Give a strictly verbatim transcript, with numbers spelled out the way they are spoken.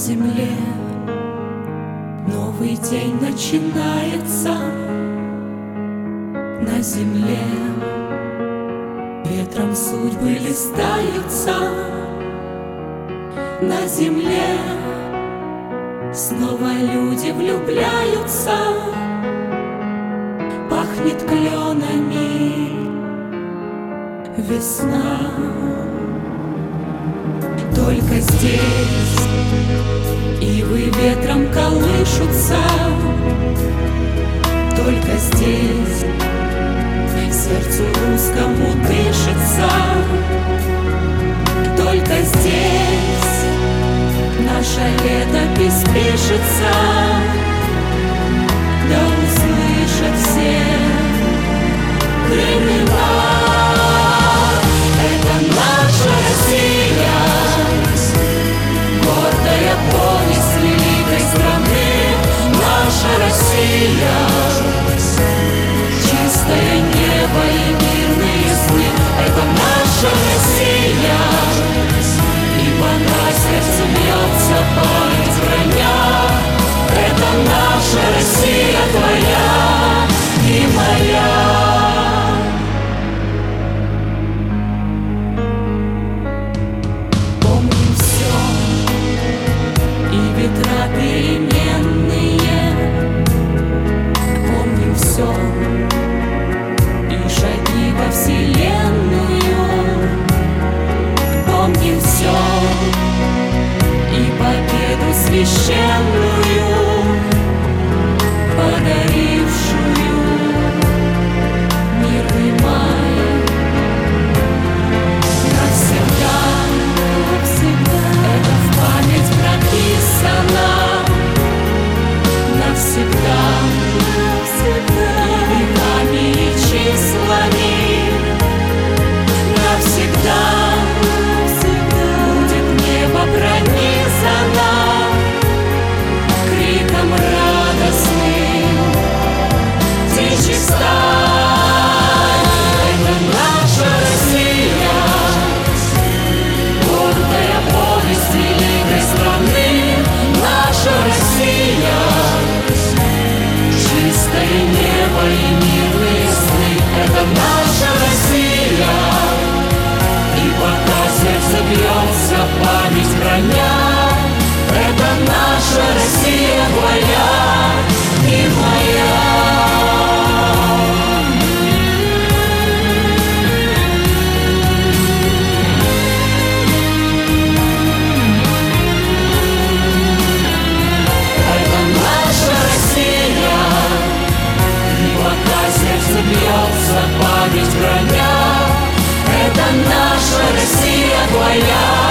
земле новый день начинается. На земле ветром судьбы листаются. На земле снова люди влюбляются. Пахнет кленами весна. Только здесь ивы ветром колышутся. Только здесь сердцу русскому дышится. Только здесь наша летопись пишется. Да услышат все времена. Это наша Россия, гордая повесть великой страны. Наша Россия, чистое небо и мирные сны. Это наша Россия, ибо на сердце бьется память храня. Это наша Россия, твоя и моя. Помним все, и ветра переменные. Помним все, и шаги во вселенную. Помним все, и победу священную, подарившую мирный май. Навсегда, навсегда это в память прописано. Навсегда, навсегда и веками, и числами. Навсегда, навсегда будет небо пронизано криком радостным птичьих стай. Это наша Россия, гордая повесть великой страны. Наша Россия, чистое небо и мирные сны. Это наша Россия, и пока сердце бьется, память храня. Это наша Россия, твоя и моя. Это наша Россия, и пока сердце бьется, память храня. Это наша Россия, твоя.